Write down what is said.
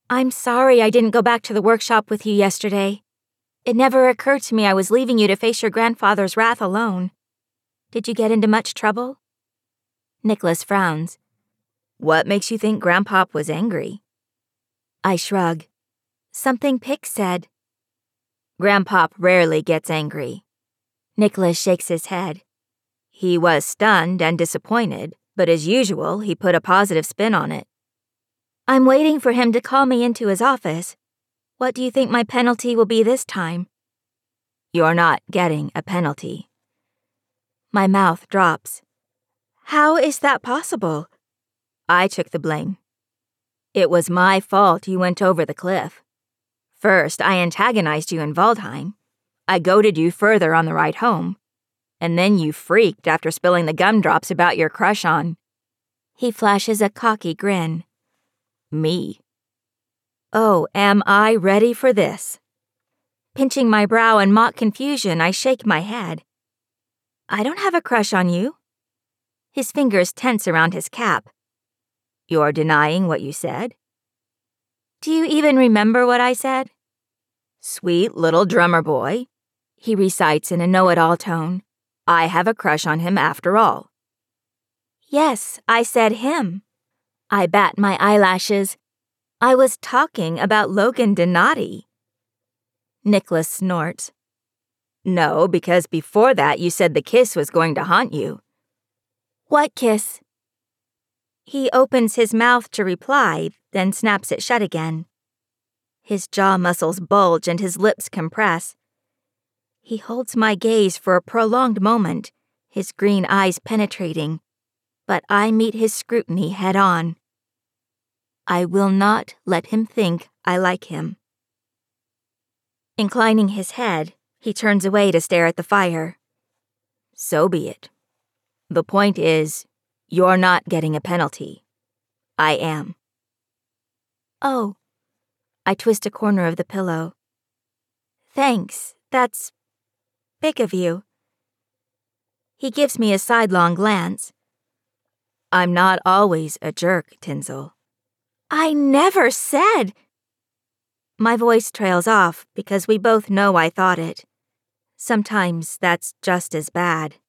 I'm sorry I didn't go back to the workshop with you yesterday. It never occurred to me I was leaving you to face your grandfather's wrath alone. Did you get into much trouble? Nicholas frowns. What makes you think Grandpop was angry? I shrug. Something Pick said. Grandpop rarely gets angry. Nicholas shakes his head. He was stunned and disappointed, but as usual, he put a positive spin on it. I'm waiting for him to call me into his office. What do you think my penalty will be this time? You're not getting a penalty. My mouth drops. How is that possible? I took the blame. It was my fault you went over the cliff. First, I antagonized you in Waldheim. I goaded you further on the ride home. And then you freaked after spilling the gumdrops about your crush on. He flashes a cocky grin. Me. Oh, am I ready for this? Pinching my brow in mock confusion, I shake my head. I don't have a crush on you. His fingers tense around his cap. You're denying what you said? Do you even remember what I said? Sweet little drummer boy, he recites in a know-it-all tone. I have a crush on him after all. Yes, I said him. I bat my eyelashes. I was talking about Logan Donati. Nicholas snorts. No, because before that you said the kiss was going to haunt you. What kiss? He opens his mouth to reply, then snaps it shut again. His jaw muscles bulge and his lips compress. He holds my gaze for a prolonged moment, his green eyes penetrating, but I meet his scrutiny head-on. I will not let him think I like him. Inclining his head, he turns away to stare at the fire. So be it. The point is, you're not getting a penalty. I am. Oh. I twist a corner of the pillow. Thanks, that's big of you. He gives me a sidelong glance. I'm not always a jerk, Tinsel. I never said. My voice trails off because we both know I thought it. Sometimes that's just as bad.